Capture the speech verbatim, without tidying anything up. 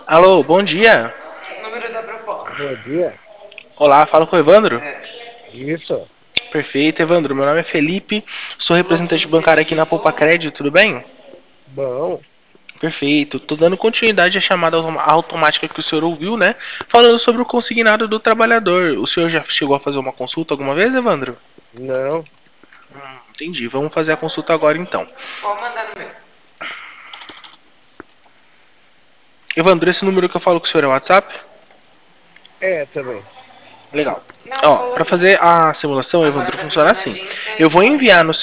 Alô, bom dia. Bom dia. Olá, falo com o Evandro. Isso. Perfeito, Evandro. Meu nome é Felipe, sou representante bancário aqui na Poupa Crédito, tudo bem? Bom. Perfeito. Tô dando continuidade à chamada automa- automática que o senhor ouviu, né? Falando sobre o consignado do trabalhador. O senhor já chegou a fazer uma consulta alguma vez, Evandro? Não. Hum, entendi. Vamos fazer a consulta agora então. Evandro, esse número que eu falo com o senhor é o WhatsApp? É também. Legal. Ó, para fazer a simulação, Evandro, funciona assim. Eu vou enviar no